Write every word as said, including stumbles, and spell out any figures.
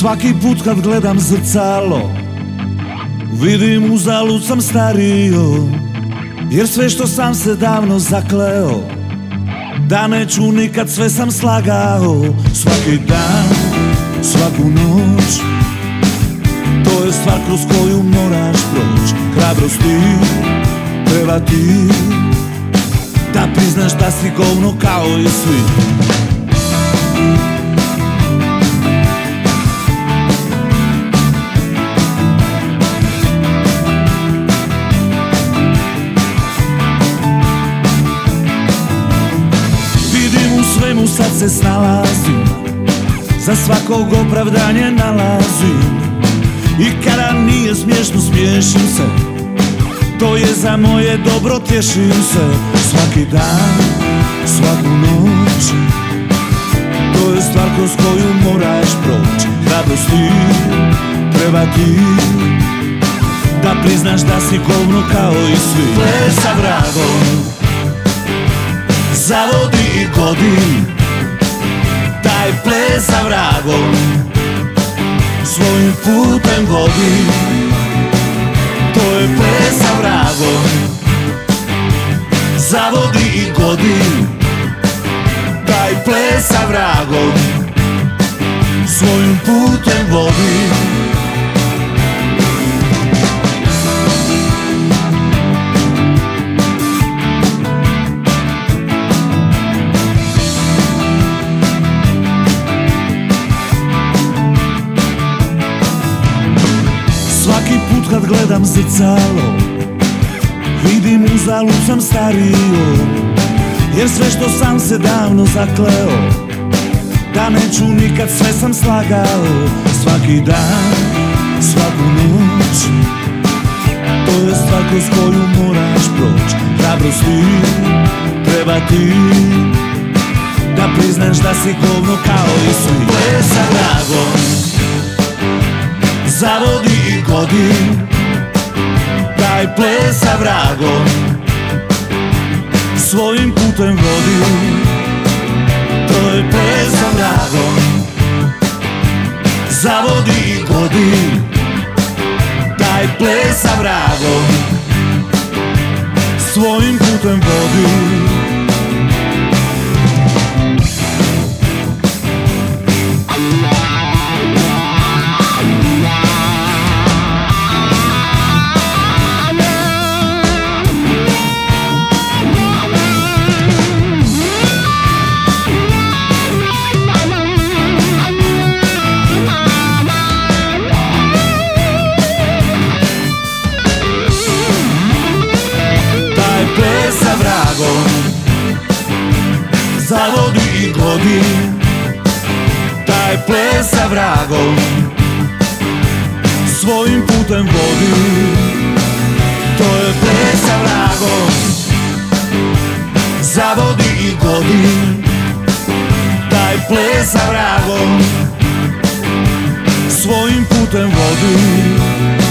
Svaki put kad gledam zrcalo, vidim uzalud sam stario, jer sve što sam se davno zakleo, da neću nikad, sve sam slagao. Svaki dan, svaku noć, to je stvar kroz koju moraš proć. Hrabrosti treba ti, da priznaš da si govno kao i svi. Svemu sad se snalazim, za svakog opravdanje nalazim. I kada nije smiješno, smiješim se, to je za moje dobro, tješim se. Svaki dan, svaku noć, to je stvar kroz koju moraš proć. Hrabrosti treba ti, da priznaš da si govno kao i svi. Ples sa vragom, zavodi i godi, taj ples sa vragom svojim putem vodi. To je ples sa vragom, zavodi i godi, taj ples sa vragom svojim putem vodi. Svaki put kad gledam zrcalo, vidim uzalud sam stario, jer sve što sam se davno zakleo, da neću nikad, sve sam slagao. Svaki dan, svaku noć, to je stvar kroz koju moraš proć. Hrabrosti treba ti, da priznaš da si govno kao i svi. Ples sa vragom, zavodi i godi, taj ples sa vragom svojim putem vodi. To je ples sa vragom, zavodi i godi, taj ples sa vragom svojim putem vodi. Ples sa vragom, zavodi i godi, taj ples sa vragom svojim putem vodi. To je ples sa vragom, zavodi i godi, taj ples sa vragom svojim putem vodi.